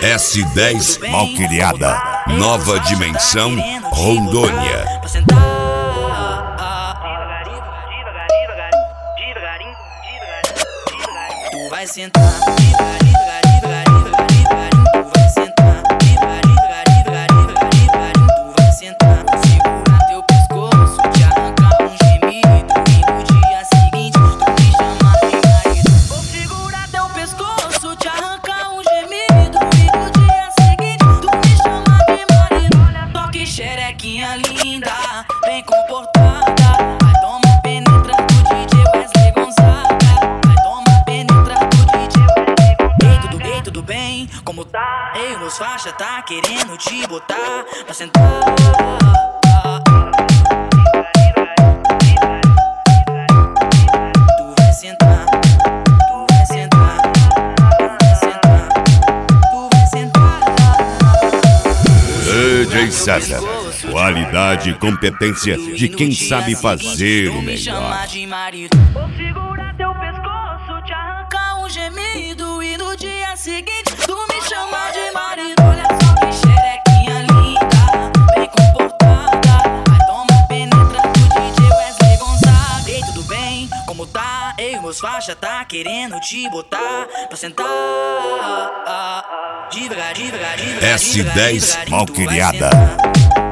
S10 Malcriada, Nova Dimensão, Rondônia. Tu vai sentar, tu vai sentar, tu vai sentar, segurar teu pescoço, te arrancar um gemido e no dia seguinte tu me chamar de marido. Vou segurar teu pescoço, te arrancar um gemido e no dia seguinte tu me chamar de marido. Toque xerequinha linda, bem comportada, vai tomar penetra do DJ Wesley Gonzaga. Tudo bem, como tá? Ei, meus faixa tá querendo te botar pra sentar. Tu vai sentar, tu vai sentar, tu vai sentar, tu vai sentar. DJ César, qualidade e competência de quem sabe fazer o melhor. Vou segurar teu pescoço, te arrancar um gemido e no dia seguinte tu me chama de marido. Olha só que xerequinha linda, bem comportada, vai tomar penetra do DJ Wesley Gonzaga. Ei, tudo bem? Como tá? Ei, meus faixa tá querendo te botar pra sentar. S10 Malcriada.